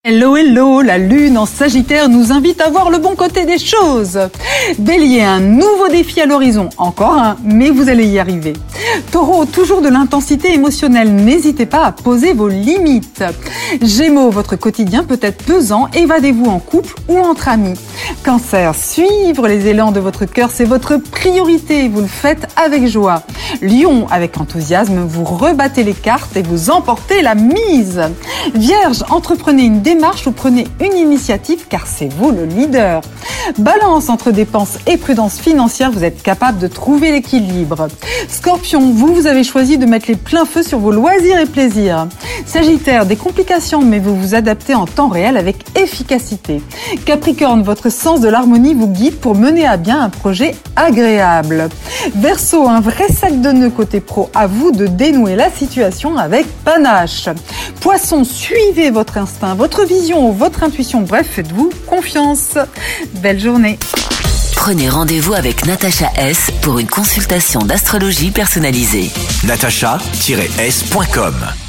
Hello, hello, la lune en Sagittaire nous invite à voir le bon côté des choses. Bélier, un nouveau défi à l'horizon, encore un, mais vous allez y arriver. Taureau, toujours de l'intensité émotionnelle, n'hésitez pas à poser vos limites. Gémeaux, votre quotidien peut être pesant, évadez-vous en couple ou entre amis. Cancer, suivre les élans de votre cœur, c'est votre priorité, vous le faites avec joie. Lion, avec enthousiasme, vous rebattez les cartes et vous emportez la mise. Vierge, entreprenez une démarche ou prenez une initiative car c'est vous le leader. Balance, entre dépenses et prudence financière, vous êtes capable de trouver l'équilibre. Scorpion, vous avez choisi de mettre les pleins feux sur vos loisirs et plaisirs. Sagittaire, des complications mais vous vous adaptez en temps réel avec efficacité. Capricorne, votre sens de l'harmonie vous guide pour mener à bien un projet agréable. Verseau, un vrai sac de nœuds côté pro, à vous de dénouer la situation avec panache. Poisson, suivez votre instinct, votre vision ou votre intuition, bref, faites-vous confiance. Belle journée. Prenez rendez-vous avec Natacha S pour une consultation d'astrologie personnalisée. natacha-s.com